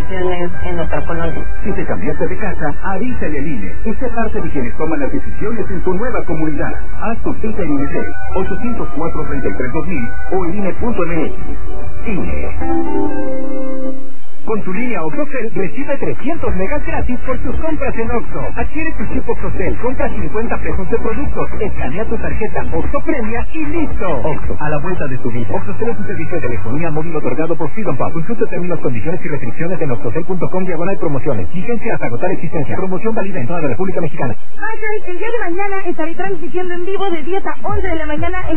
elecciones en nuestra colonia. Si te cambiaste de casa, avísale al INE y sé parte de quienes toman las decisiones en tu nueva comunidad. Haz tu cita en INETEL 804-33-2000 o en INE.mx. INE. Con tu línea OXXOCEL recibe 300 megas gratis por tus compras en OXXO. Adquiere tu chip OXXOCEL, compra 50 pesos de productos, escanea tu tarjeta OXXO Premia y listo. OXXO, a la vuelta de tu vida. OXXOCEL es un servicio de telefonía móvil otorgado por Freedom Pub. Consulta términos, condiciones y restricciones en oxxocel.com/promociones. Vigencia hasta agotar existencia. Promoción válida en toda la República Mexicana. El día de mañana estaré transmitiendo en vivo de 10 a 11 de la mañana en